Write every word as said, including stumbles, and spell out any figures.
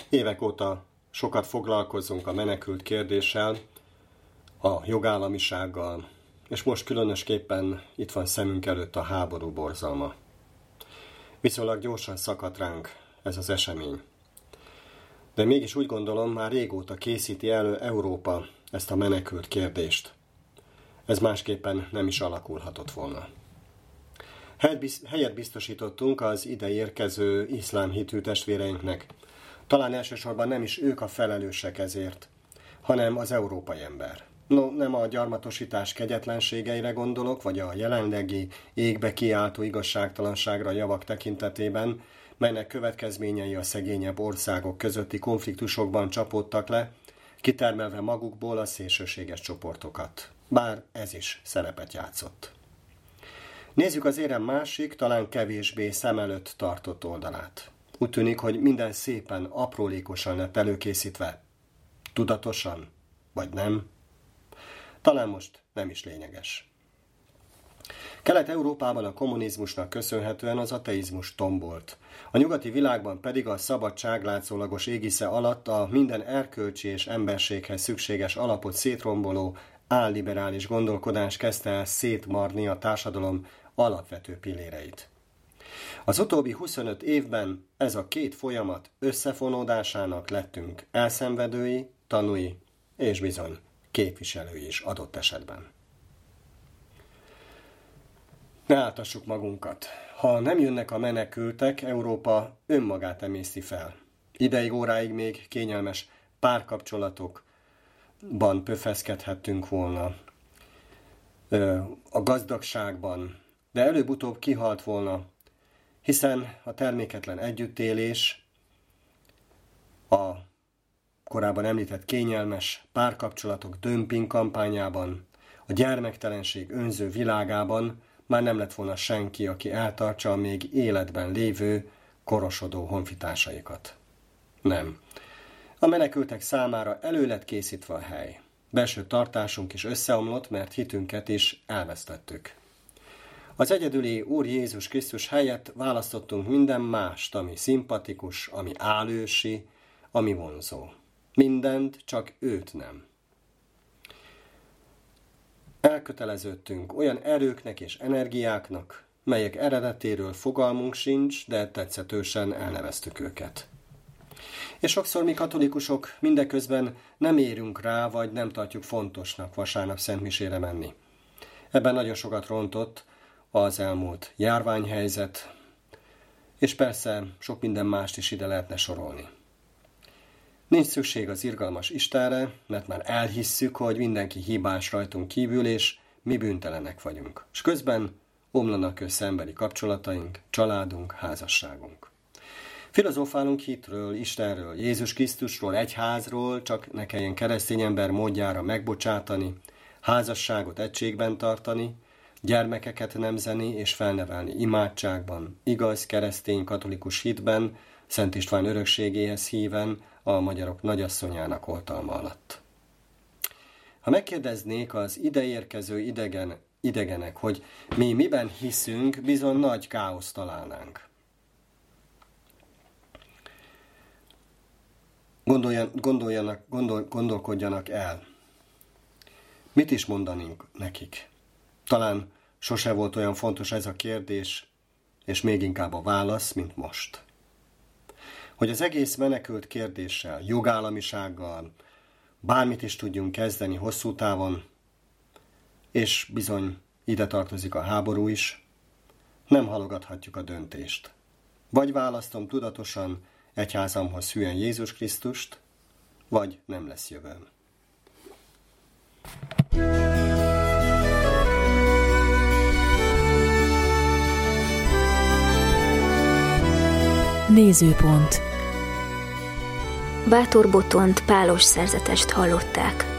Évek óta sokat foglalkozunk a menekült kérdéssel, a jogállamisággal, és most különösképpen itt van szemünk előtt a háború borzalma. Viszonylag gyorsan szakadt ránk ez az esemény. De mégis úgy gondolom, már régóta készíti elő Európa ezt a menekült kérdést. Ez másképpen nem is alakulhatott volna. Helyet biztosítottunk az ide érkező iszlám hitű testvéreinknek. Talán elsősorban nem is ők a felelősek ezért, hanem az európai ember. No, nem a gyarmatosítás kegyetlenségeire gondolok, vagy a jelenlegi égbe kiáltó igazságtalanságra javak tekintetében, melynek következményei a szegényebb országok közötti konfliktusokban csapódtak le, kitermelve magukból a szélsőséges csoportokat. Bár ez is szerepet játszott. Nézzük az érem másik, talán kevésbé szem előtt tartott oldalát. Úgy tűnik, hogy minden szépen, aprólékosan lett előkészítve. Tudatosan? Vagy nem? Talán most nem is lényeges. Kelet-Európában a kommunizmusnak köszönhetően az ateizmus tombolt. A nyugati világban pedig a szabadság látszólagos égisze alatt a minden erkölcsi és emberséghez szükséges alapot szétromboló álliberális gondolkodás kezdte el szétmarni a társadalom alapvető pilléreit. Az utóbbi huszonöt évben ez a két folyamat összefonódásának lettünk elszenvedői, tanúi és bizony képviselői is adott esetben. Ne áltassuk magunkat. Ha nem jönnek a menekültek, Európa önmagát emészti fel. Ideig, óráig még kényelmes párkapcsolatokban pöfeszkedhettünk volna, a gazdagságban, de előbb-utóbb kihalt volna, hiszen a terméketlen együttélés, a korábban említett kényelmes párkapcsolatok dömping kampányában, a gyermektelenség önző világában már nem lett volna senki, aki eltartsa a még életben lévő, korosodó honfitársaikat. Nem. A menekültek számára elő lett készítve a hely. Belső tartásunk is összeomlott, mert hitünket is elvesztettük. Az egyedüli Úr Jézus Krisztus helyett választottunk minden mást, ami szimpatikus, ami álősi, ami vonzó. Mindent, csak őt nem. Elköteleződtünk olyan erőknek és energiáknak, melyek eredetéről fogalmunk sincs, de tetszetősen elneveztük őket. És sokszor mi katolikusok mindeközben nem érünk rá, vagy nem tartjuk fontosnak vasárnap szentmisére menni. Ebben nagyon sokat rontott az elmúlt járványhelyzet, és persze sok minden mást is ide lehetne sorolni. Nincs szükség az irgalmas Istenre, mert már elhisszük, hogy mindenki hibás rajtunk kívül, és mi bűntelenek vagyunk. És közben omlanak össze emberi kapcsolataink, családunk, házasságunk. Filozófálunk hitről, Istenről, Jézus Krisztusról, egyházról, csak ne kelljen keresztény ember módjára megbocsátani, házasságot egységben tartani, gyermekeket nemzeni és felnevelni imádságban, igaz keresztény katolikus hitben, Szent István örökségéhez híven, a magyarok nagyasszonyának oltalma alatt. Ha megkérdeznék az ideérkező idegen, idegenek, hogy mi miben hiszünk, bizony nagy káoszt találnánk. Gondoljan, gondoljanak, gondol, gondolkodjanak el. Mit is mondanunk nekik? Talán sose volt olyan fontos ez a kérdés, és még inkább a válasz, mint most. Hogy az egész menekült kérdéssel, jogállamisággal, bármit is tudjunk kezdeni hosszú távon, és bizony ide tartozik a háború is, nem halogathatjuk a döntést. Vagy választom tudatosan egyházamhoz hűen Jézus Krisztust, vagy nem lesz jövőm. Nézőpont. Bátor Botont pálos szerzetest hallották.